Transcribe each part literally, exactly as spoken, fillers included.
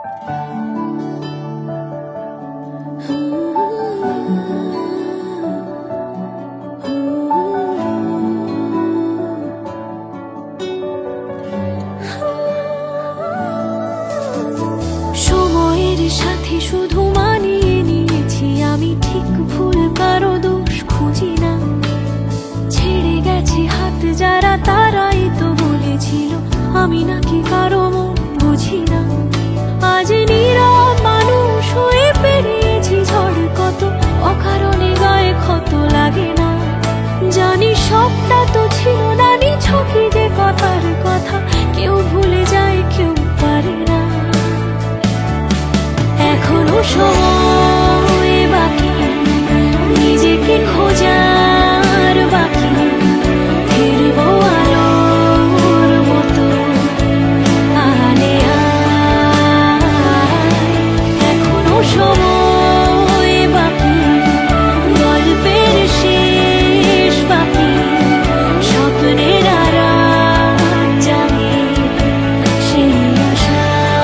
সাথে শুধু মানিয়ে নিয়েছি আমি, ঠিক ভুল কারো দোষ খুঁজি না। ছেড়ে গেছে হাত যারা, তারাই তো বলেছিল আমি নাকি কারো মন বুঝি না। আজ নীরব মানুষ হয়ে পেরিয়েছি ঝড় কত, অকারণে গায়ে ক্ষত লাগে না। জানি সবটা তো ছিল না নিছকই যে কথার কথা, কেউ ভুলে যায় কেউ পারে না। এখনো সময় বাকি নিজেকে খোঁজার, বাকি ফিরবো আলোর মতো আলে আয়। এখনো সময় বাকি গল্পের শেষ বাকি, স্বপ্নের আড়াল জাগে সেই আশা।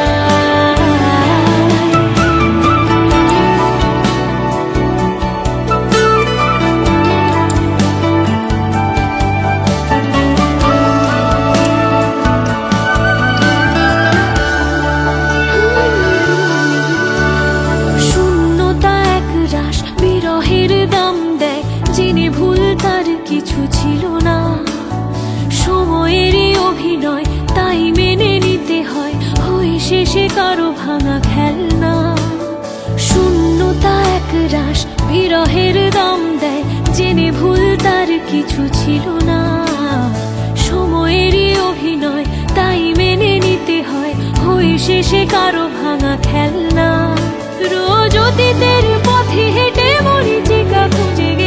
জেনে ভুল তার কিছু ছিল না, সময়েরই অভিনয় তাই মেনে নিতে হয়, হয়ে শেষে কারো ভাঙা খেলনা। শূন্যতা এক রাশ বিরহের দাম দেয়, জেনে ভুল তার কিছু ছিল না, সময়েরই অভিনয় তাই মেনে নিতে হয়, হয়ে শেষে কারো ভাঙা খেলনা। রোজ অতীতের পথে হেঁটে মরিচিকা খুঁজে